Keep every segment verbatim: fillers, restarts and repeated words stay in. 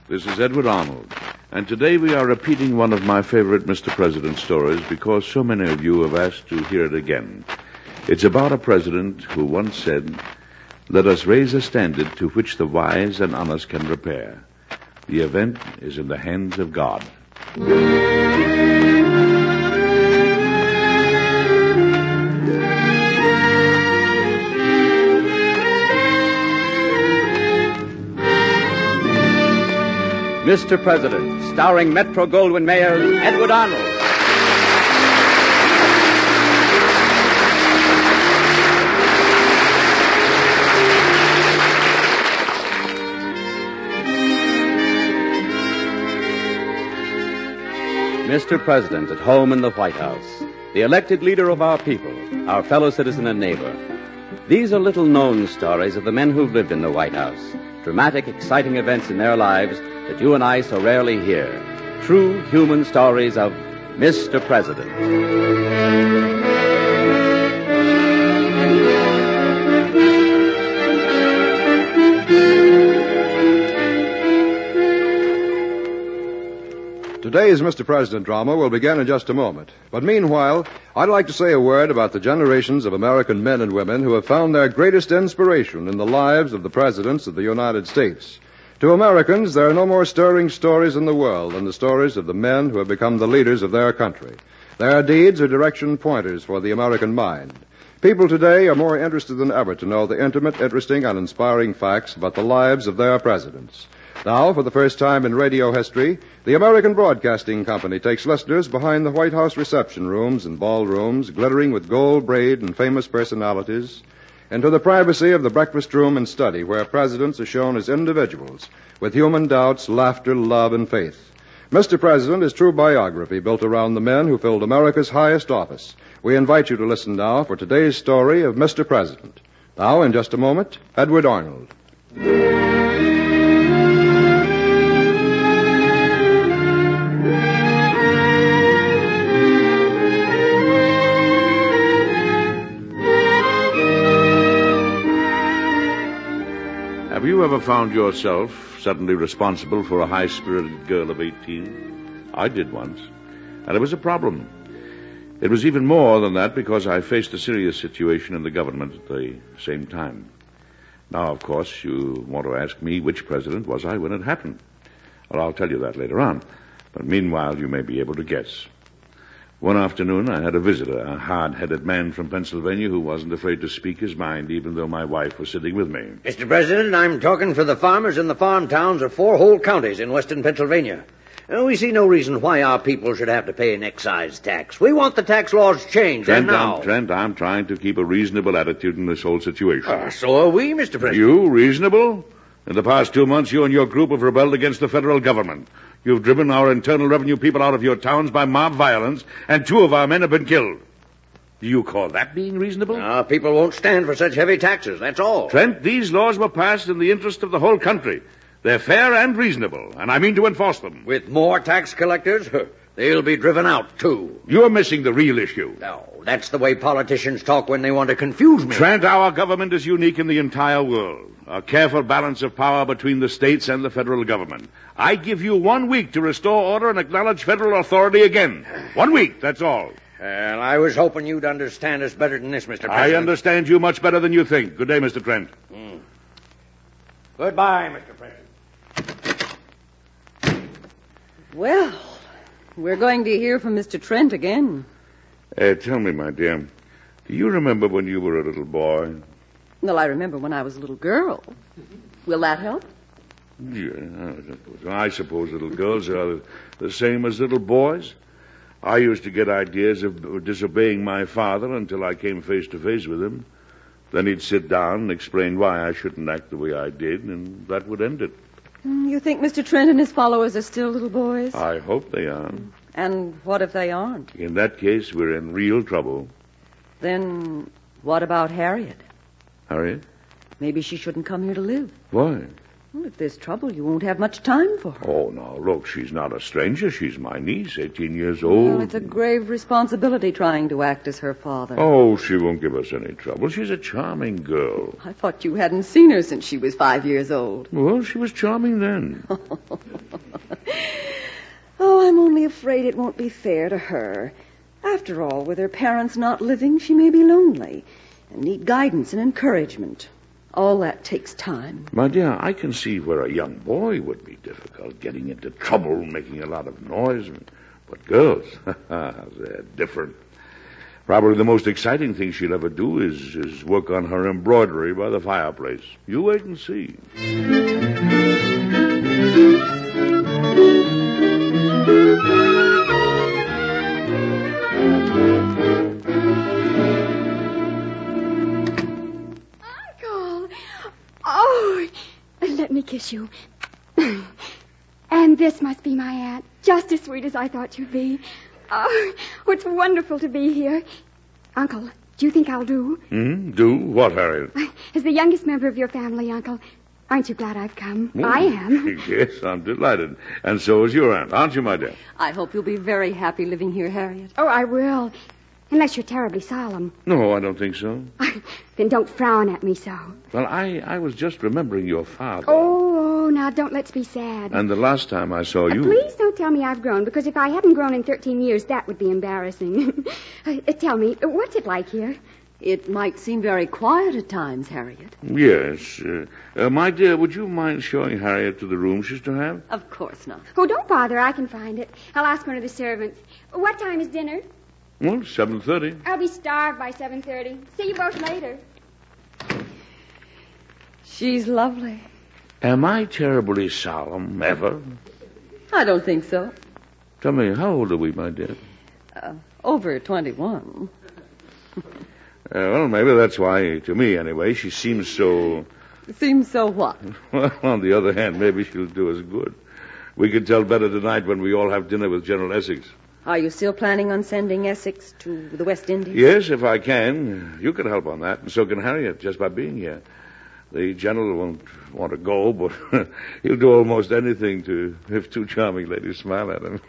This is Edward Arnold, and today we are repeating one of my favorite Mister President stories because so many of you have asked to hear it again. It's about a president who once said, "Let us raise a standard to which the wise and honest can repair. The event is in the hands of God." Mister President, starring Metro-Goldwyn-Mayer's Edward Arnold. Mister President, at home in the White House, the elected leader of our people, our fellow citizen and neighbor. These are little-known stories of the men who've lived in the White House. Dramatic, exciting events in their lives that you and I so rarely hear. True human stories of Mister President. Today's Mister President drama will begin in just a moment. But meanwhile, I'd like to say a word about the generations of American men and women who have found their greatest inspiration in the lives of the presidents of the United States. To Americans, there are no more stirring stories in the world than the stories of the men who have become the leaders of their country. Their deeds are direction pointers for the American mind. People today are more interested than ever to know the intimate, interesting, and inspiring facts about the lives of their presidents. Now, for the first time in radio history, the American Broadcasting Company takes listeners behind the White House reception rooms and ballrooms, glittering with gold braid and famous personalities, into the privacy of the breakfast room and study, where presidents are shown as individuals with human doubts, laughter, love, and faith. Mister President is true biography built around the men who filled America's highest office. We invite you to listen now for today's story of Mister President. Now, in just a moment, Edward Arnold. Have you ever found yourself suddenly responsible for a high-spirited girl of eighteen? I did once, and it was a problem. It was even more than that because I faced a serious situation in the government at the same time. Now, of course, you want to ask me which president was I when it happened. Well, I'll tell you that later on, but meanwhile you may be able to guess. One afternoon, I had a visitor, a hard-headed man from Pennsylvania who wasn't afraid to speak his mind, even though my wife was sitting with me. Mister President, I'm talking for the farmers in the farm towns of four whole counties in western Pennsylvania. Uh, we see no reason why our people should have to pay an excise tax. We want the tax laws changed, Trent, and now... I'm, Trent, I'm trying to keep a reasonable attitude in this whole situation. Uh, so are we, Mister President. You, reasonable? In the past two months, you and your group have rebelled against the federal government. You've driven our Internal Revenue people out of your towns by mob violence, and two of our men have been killed. Do you call that being reasonable? Our people won't stand for such heavy taxes, that's all. Trent, these laws were passed in the interest of the whole country. They're fair and reasonable, and I mean to enforce them. With more tax collectors, they'll be driven out, too. You're missing the real issue. No, that's the way politicians talk when they want to confuse me. Trent, our government is unique in the entire world. A careful balance of power between the states and the federal government. I give you one week to restore order and acknowledge federal authority again. One week, that's all. Well, I was hoping you'd understand us better than this, Mister President. I understand you much better than you think. Good day, Mister Trent. Mm. Goodbye, Mister President. Well, we're going to hear from Mister Trent again. Uh, tell me, my dear, do you remember when you were a little boy? Well, I remember when I was a little girl. Will that help? Yeah, I suppose little girls are the same as little boys. I used to get ideas of disobeying my father until I came face to face with him. Then he'd sit down and explain why I shouldn't act the way I did, and that would end it. You think Mister Trent and his followers are still little boys? I hope they are. And what if they aren't? In that case, we're in real trouble. Then what about Harriet? Harriet? Maybe she shouldn't come here to live. Why? Well, if there's trouble, you won't have much time for her. Oh, no, look, she's not a stranger. She's my niece, eighteen years old. Well, it's a grave responsibility trying to act as her father. Oh, she won't give us any trouble. She's a charming girl. I thought you hadn't seen her since she was five years old. Well, she was charming then. I'm only afraid it won't be fair to her. After all, with her parents not living, she may be lonely and need guidance and encouragement. All that takes time. My dear, I can see where a young boy would be difficult, getting into trouble, making a lot of noise. But girls, they're different. Probably the most exciting thing she'll ever do is, is work on her embroidery by the fireplace. You wait and see. Uncle! Oh, let me kiss you. And this must be my aunt, just as sweet as I thought you'd be. Oh, it's wonderful to be here. Uncle, do you think I'll do? Hmm? Do? What, Harriet? As the youngest member of your family, Uncle, aren't you glad I've come? Oh, I am. Yes, I'm delighted. And so is your aunt, aren't you, my dear? I hope you'll be very happy living here, Harriet. Oh, I will. Unless you're terribly solemn. No, I don't think so. Then don't frown at me so. Well, I, I was just remembering your father. Oh, oh, now don't let's be sad. And the last time I saw you... Uh, please don't tell me I've grown, because if I hadn't grown in thirteen years, that would be embarrassing. uh, tell me, what's it like here? It might seem very quiet at times, Harriet. Yes. Uh, uh, my dear, would you mind showing Harriet to the room she's to have? Of course not. Oh, don't bother. I can find it. I'll ask one of the servants. What time is dinner? Well, seven thirty. I'll be starved by seven thirty. See you both later. She's lovely. Am I terribly solemn, ever? I don't think so. Tell me, how old are we, my dear? Uh, over twenty-one. Uh, well, maybe that's why, to me anyway, she seems so... Seems so what? Well, on the other hand, maybe she'll do us good. We can tell better tonight when we all have dinner with General Essex. Are you still planning on sending Essex to the West Indies? Yes, if I can. You can help on that, and so can Harriet, just by being here. The general won't want to go, but he'll do almost anything to if two charming ladies smile at him.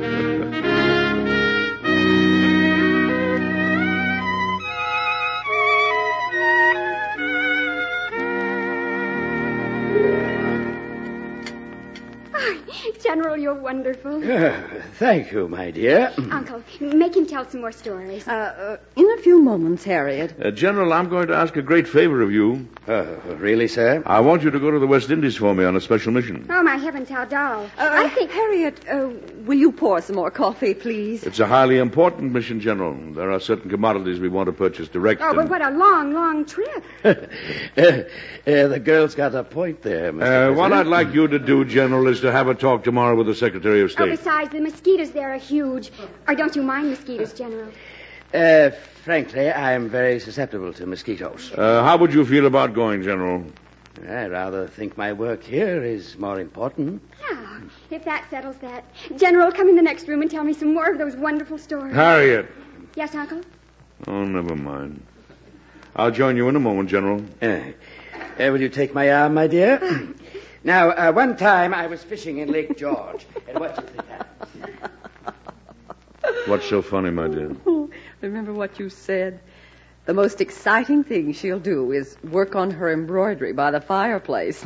General, you're wonderful. Uh, thank you, my dear. Uncle, make him tell some more stories. Uh, uh, in a few moments, Harriet. Uh, General, I'm going to ask a great favor of you. Uh, really, sir? I want you to go to the West Indies for me on a special mission. Oh, my heavens, how dull. Uh, I think... Harriet, uh, will you pour some more coffee, please? It's a highly important mission, General. There are certain commodities we want to purchase direct. Oh, and... but what a long, long trip. uh, uh, the girl's got a point there, Mister Uh, what I'd like you to do, General, is to have a talk tomorrow with the Secretary of Oh, State. besides, the mosquitoes there are huge. Or don't you mind mosquitoes, General? Uh, frankly, I am very susceptible to mosquitoes. Uh, how would you feel about going, General? I rather think my work here is more important. Now, if that settles that. General, come in the next room and tell me some more of those wonderful stories. Harriet. Yes, Uncle? Oh, never mind. I'll join you in a moment, General. Uh, uh, will you take my arm, my dear? Now, uh, one time I was fishing in Lake George. And what do you think happened? What's so funny, my dear? Remember what you said. The most exciting thing she'll do is work on her embroidery by the fireplace.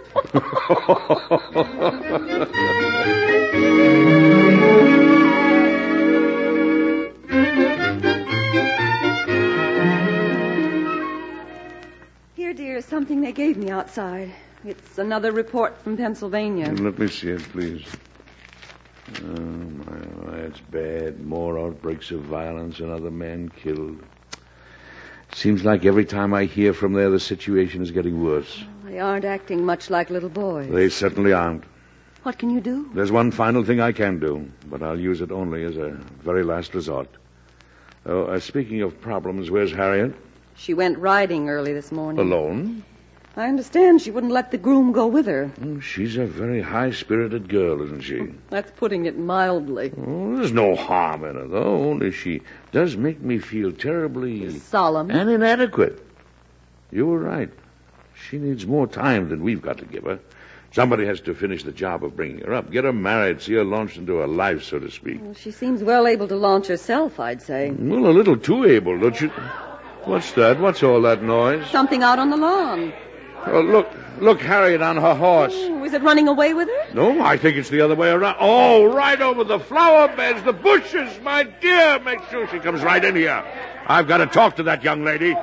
Here, dear, something they gave me outside. It's another report from Pennsylvania. Let me see it, please. Oh, my, my, it's bad. More outbreaks of violence and other men killed. Seems like every time I hear from there, the situation is getting worse. They aren't acting much like little boys. They certainly aren't. What can you do? There's one final thing I can do, but I'll use it only as a very last resort. Oh, uh, speaking of problems, where's Harriet? She went riding early this morning. Alone? I understand she wouldn't let the groom go with her. Oh, she's a very high-spirited girl, isn't she? That's putting it mildly. Oh, there's no harm in her, though. Only she does make me feel terribly... solemn. And inadequate. You were right. She needs more time than we've got to give her. Somebody has to finish the job of bringing her up. Get her married, see her launched into her life, so to speak. Well, she seems well able to launch herself, I'd say. Well, a little too able, don't you? What's that? What's all that noise? Something out on the lawn. Oh, look. Look, Harriet on her horse. Oh, is it running away with her? No, I think it's the other way around. Oh, right over the flower beds, the bushes, my dear. Make sure she comes right in here. I've got to talk to that young lady.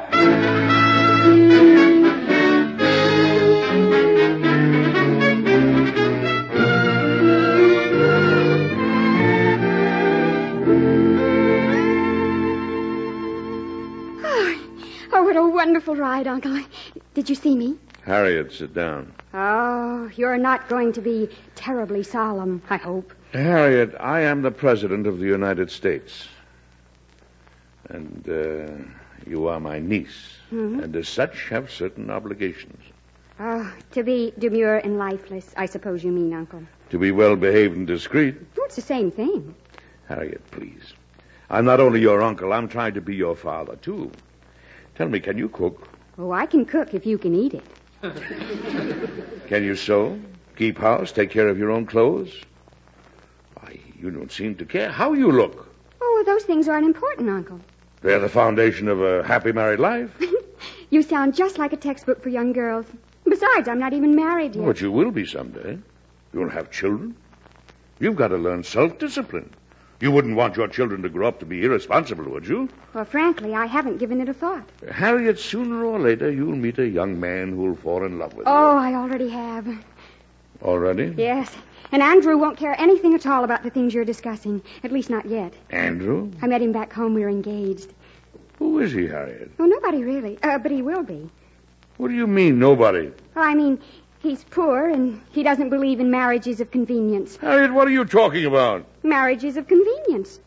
Oh, what a wonderful ride, Uncle. Did you see me? Harriet, sit down. Oh, you're not going to be terribly solemn, I hope. Harriet, I am the President of the United States. And uh, you are my niece. Mm-hmm. And as such have certain obligations. Oh, to be demure and lifeless, I suppose you mean, Uncle. To be well behaved and discreet. Oh, it's the same thing. Harriet, please. I'm not only your uncle, I'm trying to be your father, too. Tell me, can you cook? Oh, I can cook if you can eat it. Can you sew, keep house, take care of your own clothes? Why, you don't seem to care how you look. Oh, those things aren't important, Uncle. They're the foundation of a happy married life. You sound just like a textbook for young girls. Besides, I'm not even married yet. But you will be someday. You'll have children. You've got to learn self-discipline. You wouldn't want your children to grow up to be irresponsible, would you? Well, frankly, I haven't given it a thought. Harriet, sooner or later, you'll meet a young man who'll fall in love with Oh, you. I already have. Already? Yes. And Andrew won't care anything at all about the things you're discussing. At least not yet. Andrew? I met him back home. We were engaged. Who is he, Harriet? Oh, nobody really. Uh, but he will be. What do you mean, nobody? Well, I mean, he's poor and he doesn't believe in marriages of convenience. Harriet, what are you talking about? Marriages of convenience.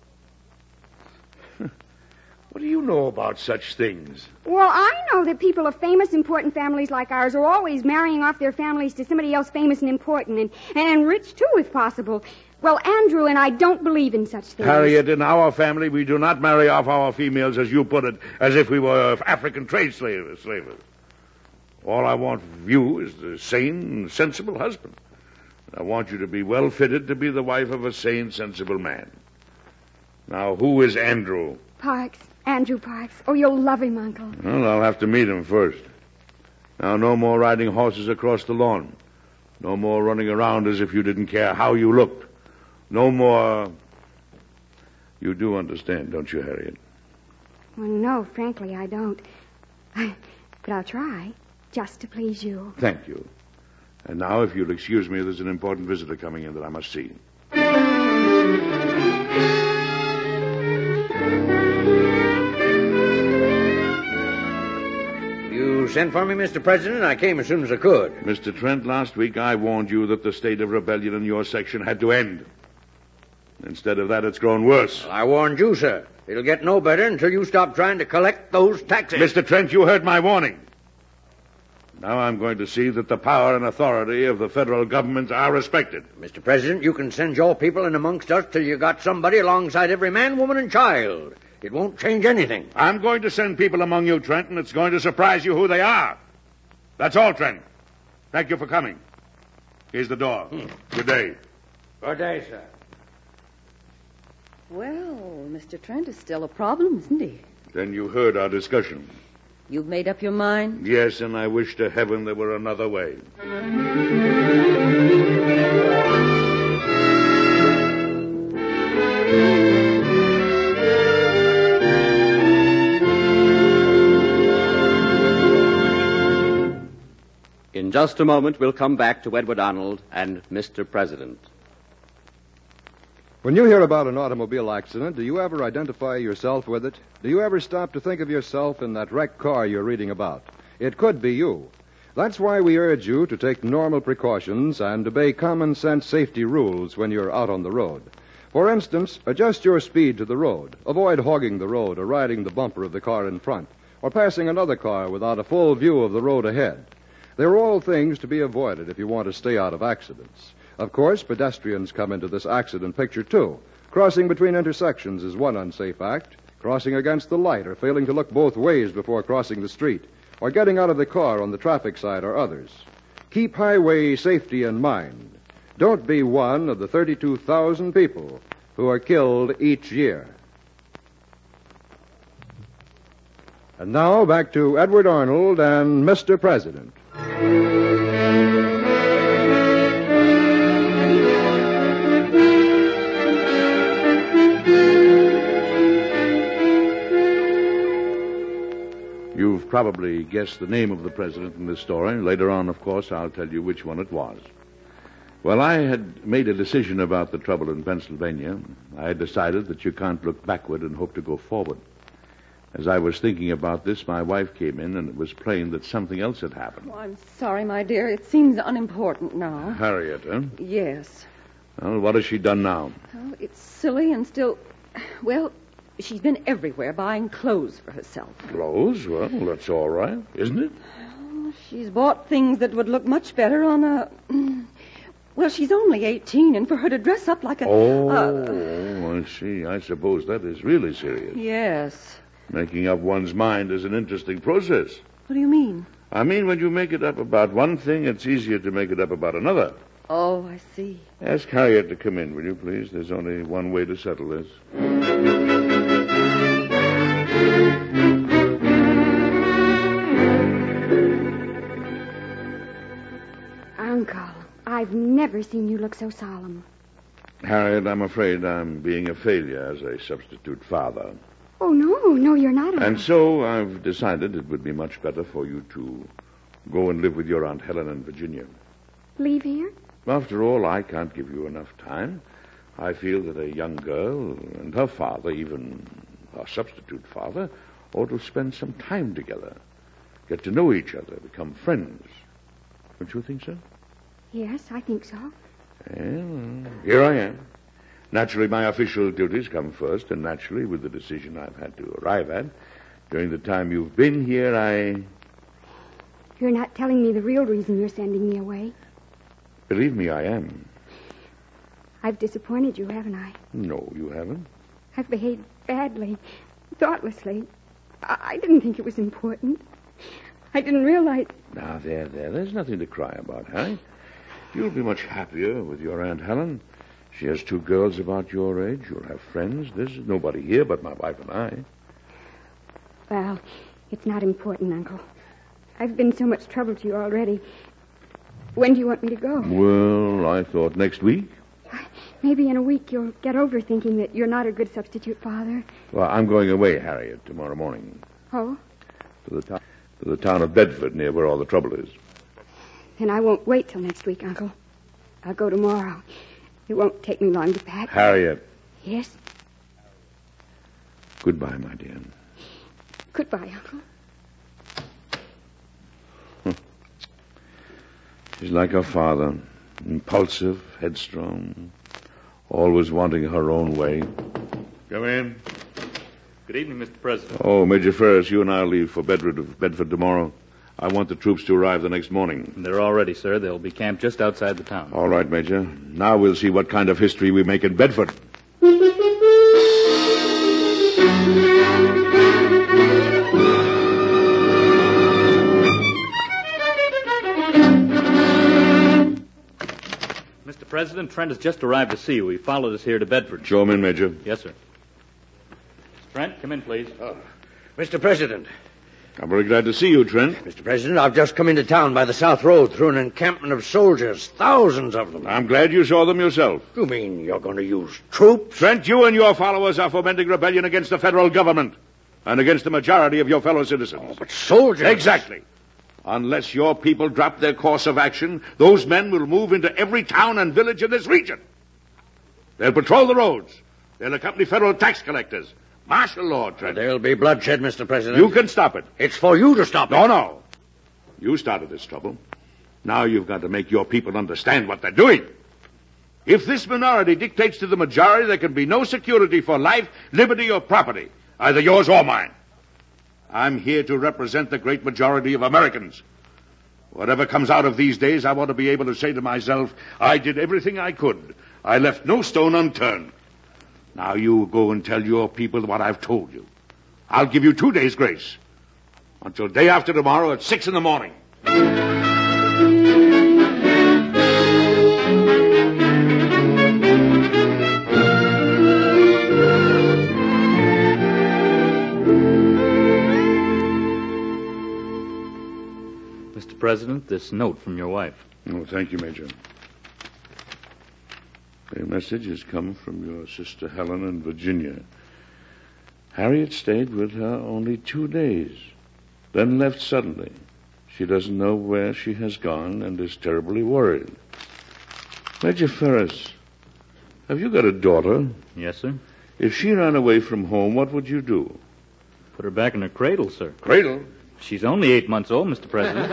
What do you know about such things? Well, I know that people of famous, important families like ours are always marrying off their families to somebody else famous and important, and, and rich, too, if possible. Well, Andrew and I don't believe in such things. Harriet, in our family, we do not marry off our females, as you put it, as if we were African trade slavers. slavers. All I want of you is a sane, sensible husband. I want you to be well fitted to be the wife of a sane, sensible man. Now, who is Andrew? Parks. Andrew Parks. Oh, you'll love him, Uncle. Well, I'll have to meet him first. Now, no more riding horses across the lawn. No more running around as if you didn't care how you looked. No more... You do understand, don't you, Harriet? Well, no, frankly, I don't. I, but I'll try, just to please you. Thank you. And now, if you'll excuse me, there's an important visitor coming in that I must see. You sent for me, Mister President. I came as soon as I could. Mister Trent, last week I warned you that the state of rebellion in your section had to end. Instead of that, it's grown worse. Well, I warned you, sir. It'll get no better until you stop trying to collect those taxes. Mister Trent, you heard my warning. Now I'm going to see that the power and authority of the federal government are respected. Mister President, you can send your people in amongst us till you got somebody alongside every man, woman, and child. It won't change anything. I'm going to send people among you, Trent, and it's going to surprise you who they are. That's all, Trent. Thank you for coming. Here's the door. Hmm. Good day. Good day, sir. Well, Mister Trent is still a problem, isn't he? Then you heard our discussion. You've made up your mind? Yes, and I wish to heaven there were another way. In just a moment, we'll come back to Edward Arnold and Mister President. When you hear about an automobile accident, do you ever identify yourself with it? Do you ever stop to think of yourself in that wrecked car you're reading about? It could be you. That's why we urge you to take normal precautions and obey common sense safety rules when you're out on the road. For instance, adjust your speed to the road. Avoid hogging the road or riding the bumper of the car in front, or passing another car without a full view of the road ahead. They're all things to be avoided if you want to stay out of accidents. Of course, pedestrians come into this accident picture, too. Crossing between intersections is one unsafe act. Crossing against the light or failing to look both ways before crossing the street, or getting out of the car on the traffic side are others. Keep highway safety in mind. Don't be one of the thirty-two thousand people who are killed each year. And now back to Edward Arnold and Mister President. probably guessed the name of the president in this story. Later on, of course, I'll tell you which one it was. Well, I had made a decision about the trouble in Pennsylvania. I had decided that you can't look backward and hope to go forward. As I was thinking about this, my wife came in, and it was plain that something else had happened. Oh, I'm sorry, my dear. It seems unimportant now. Harriet, huh? Yes. Well, what has she done now? Oh, it's silly and still... Well, she's been everywhere buying clothes for herself. Clothes? Well, that's all right, isn't it? Oh, she's bought things that would look much better on a... Well, she's only eighteen, and for her to dress up like a... Oh, uh, I see. I suppose that is really serious. Yes. Making up one's mind is an interesting process. What do you mean? I mean, when you make it up about one thing, it's easier to make it up about another. Oh, I see. Ask Harriet to come in, will you, please? There's only one way to settle this. Uncle, I've never seen you look so solemn. Harriet, I'm afraid I'm being a failure as a substitute father. Oh, no, no, you're not, Uncle. And so I've decided it would be much better for you to go and live with your Aunt Helen in Virginia. Leave here? After all, I can't give you enough time. I feel that a young girl and her father, even her substitute father, ought to spend some time together, get to know each other, become friends. Don't you think so? Yes, I think so. Well, here I am. Naturally, my official duties come first, and naturally, with the decision I've had to arrive at, during the time you've been here, I... You're not telling me the real reason you're sending me away. Believe me, I am. I've disappointed you, haven't I? No, you haven't. I've behaved badly, thoughtlessly. I, I didn't think it was important. I didn't realize... Now, there, there. There's nothing to cry about, Harry. You'll be much happier with your Aunt Helen. She has two girls about your age. You'll have friends. There's nobody here but my wife and I. Well, it's not important, Uncle. I've been so much trouble to you already. When do you want me to go? Well, I thought next week. Maybe in a week you'll get over thinking that you're not a good substitute father. Well, I'm going away, Harriet, tomorrow morning. Oh? To the, to- to the town of Bedford, near where all the trouble is. Then I won't wait till next week, Uncle. I'll go tomorrow. It won't take me long to pack. Harriet. Yes? Goodbye, my dear. Goodbye, Uncle. She's like her father. Impulsive, headstrong, always wanting her own way. Come in. Good evening, Mister President. Oh, Major Ferris, you and I'll leave for Bedford, Bedford tomorrow. I want the troops to arrive the next morning. They're all ready, sir. They'll be camped just outside the town. All right, Major. Now we'll see what kind of history we make in Bedford. Mister President, Trent has just arrived to see you. He followed us here to Bedford. Show him in, Major. Yes, sir. Trent, come in, please. Oh, Mister President. I'm very glad to see you, Trent. Mister President, I've just come into town by the South Road through an encampment of soldiers, thousands of them. I'm glad you saw them yourself. You mean you're going to use troops? Trent, you and your followers are fomenting rebellion against the federal government and against the majority of your fellow citizens. Oh, but soldiers... Exactly. Unless your people drop their course of action, those men will move into every town and village in this region. They'll patrol the roads. They'll accompany federal tax collectors. Martial law, Trent. There'll be bloodshed, Mister President. You can stop it. It's for you to stop it. No, no. You started this trouble. Now you've got to make your people understand what they're doing. If this minority dictates to the majority, there can be no security for life, liberty, or property, either yours or mine. I'm here to represent the great majority of Americans. Whatever comes out of these days, I want to be able to say to myself, I did everything I could. I left no stone unturned. Now you go and tell your people what I've told you. I'll give you two days' grace. Until day after tomorrow at six in the morning. Mister President, this note from your wife. Oh, thank you, Major. A message has come from your sister Helen in Virginia. Harriet stayed with her only two days. then left suddenly. She doesn't know where she has gone and is terribly worried. Major Ferris, have you got a daughter? Yes, sir. If she ran away from home, what would you do? Put her back in her cradle, sir. Cradle? She's only eight months old, Mister President.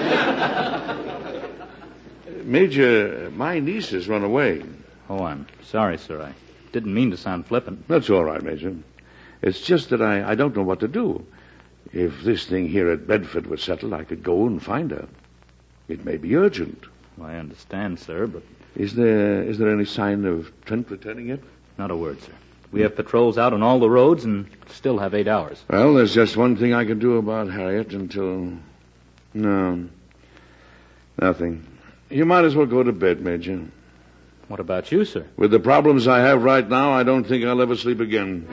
Major, my niece has run away. Oh, I'm sorry, sir. I didn't mean to sound flippant. That's all right, Major. It's just that I, I don't know what to do. If this thing here at Bedford was settled, I could go and find her. It may be urgent. Well, I understand, sir, but... Is there is there any sign of Trent returning yet? Not a word, sir. We have patrols out on all the roads and still have eight hours. Well, there's just one thing I can do about Harriet until... No. Nothing. You might as well go to bed, Major. What about you, sir? With the problems I have right now, I don't think I'll ever sleep again.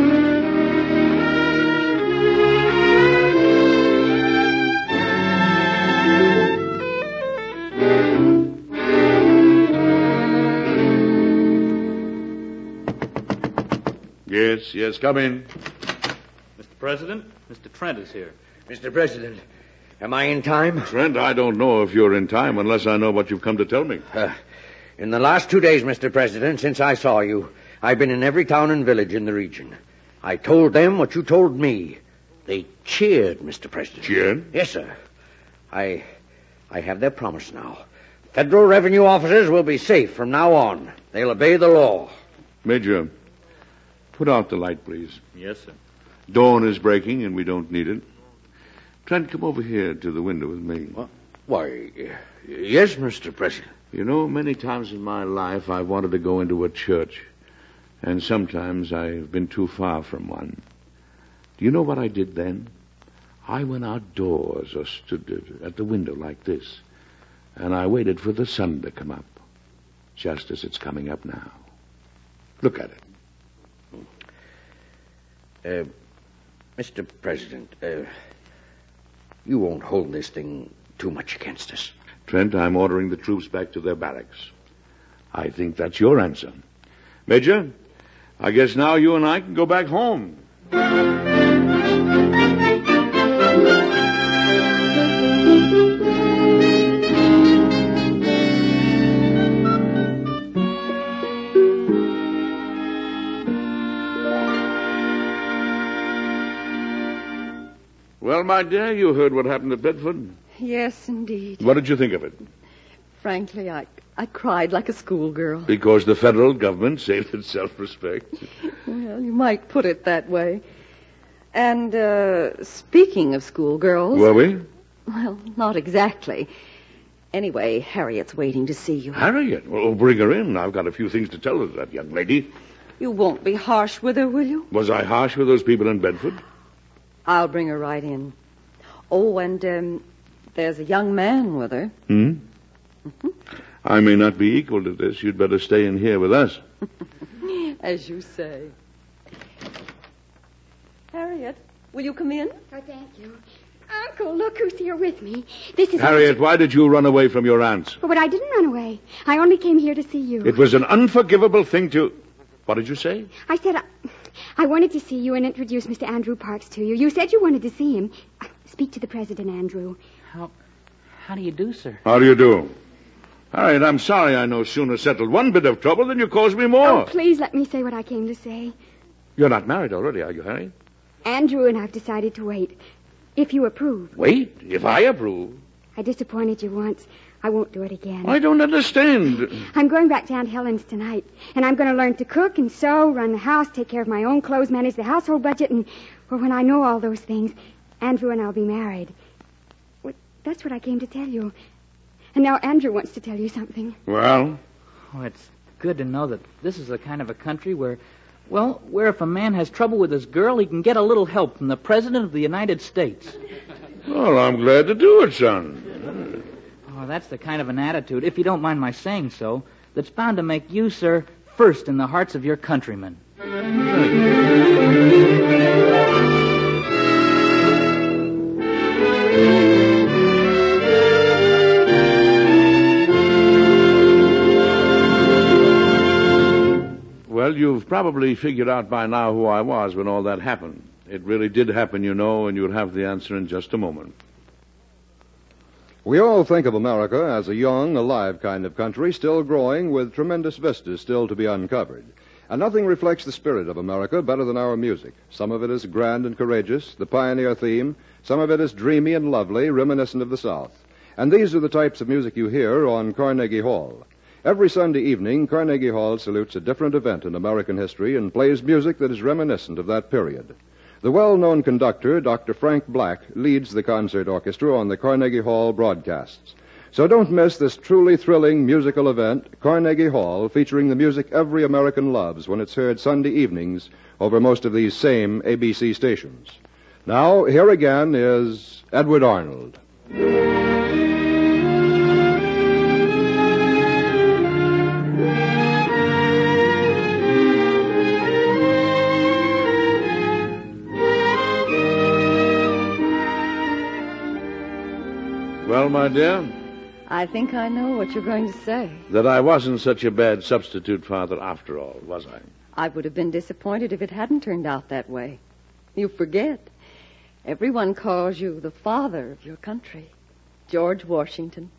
Yes, yes, come in. Mister President, Mister Trent is here. Mister President, am I in time? Trent, I don't know if you're in time unless I know what you've come to tell me. Uh, in the last two days, Mister President, since I saw you, I've been in every town and village in the region. I told them what you told me. They cheered, Mister President. Cheered? Yes, sir. I, I have their promise now. Federal revenue officers will be safe from now on. They'll obey the law. Major, put out the light, please. Yes, sir. Dawn is breaking, and we don't need it. Trent, come over here to the window with me. What? Why, yes, Mister President. You know, many times in my life I've wanted to go into a church, and sometimes I've been too far from one. Do you know what I did then? I went outdoors or stood at the window like this, and I waited for the sun to come up, just as it's coming up now. Look at it. Uh, Mister President, uh, you won't hold this thing too much against us. Trent, I'm ordering the troops back to their barracks. I think that's your answer. Major, I guess now you and I can go back home. Well, my dear, you heard what happened at Bedford. Yes, indeed. What did you think of it? Frankly, I, I cried like a schoolgirl. Because the federal government saved its self-respect. Well, you might put it that way. And, uh, speaking of schoolgirls... Were we? Well, not exactly. Anyway, Harriet's waiting to see you. Harriet? Well, bring her in. I've got a few things to tell her, that young lady. You won't be harsh with her, will you? Was I harsh with those people in Bedford? I'll bring her right in. Oh, and um, there's a young man with her. Hmm? Mm-hmm. I may not be equal to this. You'd better stay in here with us. As you say. Harriet, will you come in? Oh, thank you. Uncle, look who's here with me. This is... Harriet, why did you run away from your aunts? Oh, but I didn't run away. I only came here to see you. It was an unforgivable thing to... What did you say? I said I, I wanted to see you and introduce Mister Andrew Parks to you. You said you wanted to see him. Speak to the president, Andrew. How, how do you do, sir? How do you do? Harriet, I'm sorry I no sooner settled one bit of trouble than you caused me more. Oh, please let me say what I came to say. You're not married already, are you, Harriet? Andrew and I've decided to wait. If you approve. Wait? If I approve? I disappointed you once. I won't do it again. I don't understand. I'm going back to Aunt Helen's tonight, and I'm going to learn to cook and sew, run the house, take care of my own clothes, manage the household budget, and, well, when I know all those things, Andrew and I'll be married. Well, that's what I came to tell you. And now Andrew wants to tell you something. Well? Oh, it's good to know that this is the kind of a country where, well, where if a man has trouble with his girl, he can get a little help from the President of the United States. Well, I'm glad to do it, son. Oh, that's the kind of an attitude, if you don't mind my saying so, that's bound to make you, sir, first in the hearts of your countrymen. Well, you've probably figured out by now who I was when all that happened. It really did happen, you know, and you'll have the answer in just a moment. We all think of America as a young, alive kind of country, still growing with tremendous vistas still to be uncovered. And nothing reflects the spirit of America better than our music. Some of it is grand and courageous, the pioneer theme. Some of it is dreamy and lovely, reminiscent of the South. And these are the types of music you hear on Carnegie Hall. Every Sunday evening, Carnegie Hall salutes a different event in American history and plays music that is reminiscent of that period. The well-known conductor, Doctor Frank Black, leads the concert orchestra on the Carnegie Hall broadcasts. So don't miss this truly thrilling musical event, Carnegie Hall, featuring the music every American loves when it's heard Sunday evenings over most of these same A B C stations. Now, here again is Edward Arnold. Well, my dear? I think I know what you're going to say. That I wasn't such a bad substitute father after all, was I? I would have been disappointed if it hadn't turned out that way. You forget. Everyone calls you the father of your country, George Washington.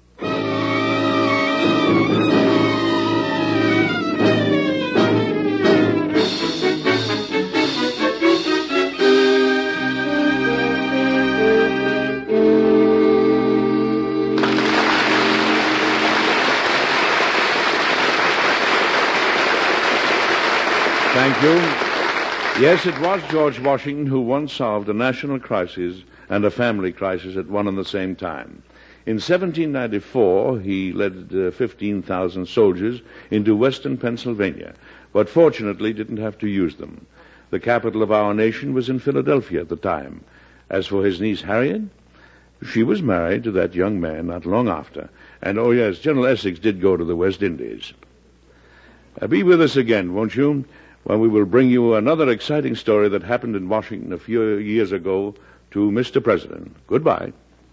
Thank you. Yes, it was George Washington who once solved a national crisis and a family crisis at one and the same time. In seventeen ninety-four, he led uh, fifteen thousand soldiers into western Pennsylvania, but fortunately didn't have to use them. The capital of our nation was in Philadelphia at the time. As for his niece Harriet, she was married to that young man not long after. And, oh yes, General Essex did go to the West Indies. Uh, be with us again, won't you, when we will bring you another exciting story that happened in Washington a few years ago to Mister President. Goodbye.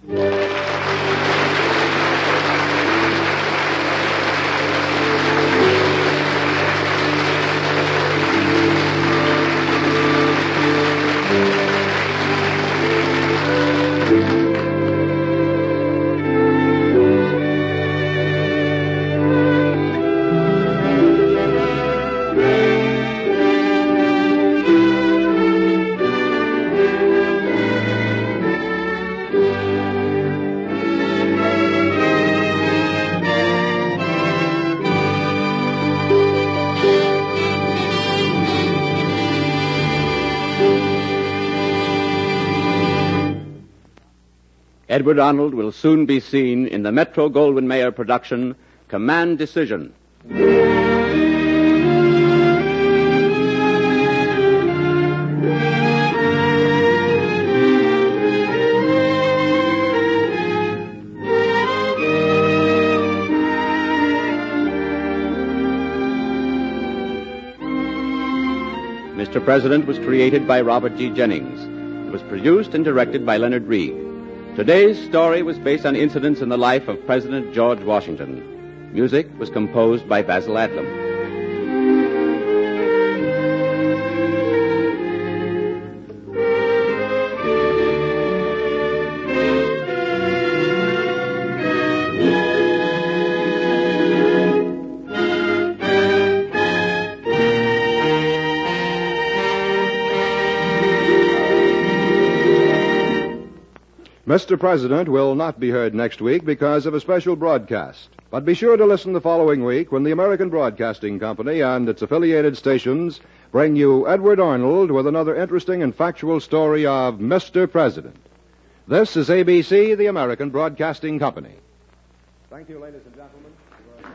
Edward Arnold will soon be seen in the Metro-Goldwyn-Mayer production, Command Decision. Mister President was created by Robert G. Jennings. It was produced and directed by Leonard Reed. Today's story was based on incidents in the life of President George Washington. Music was composed by Basil Adlam. Mister President will not be heard next week because of a special broadcast. But be sure to listen the following week when the American Broadcasting Company and its affiliated stations bring you Edward Arnold with another interesting and factual story of Mister President. This is A B C, the American Broadcasting Company. Thank you, ladies and gentlemen.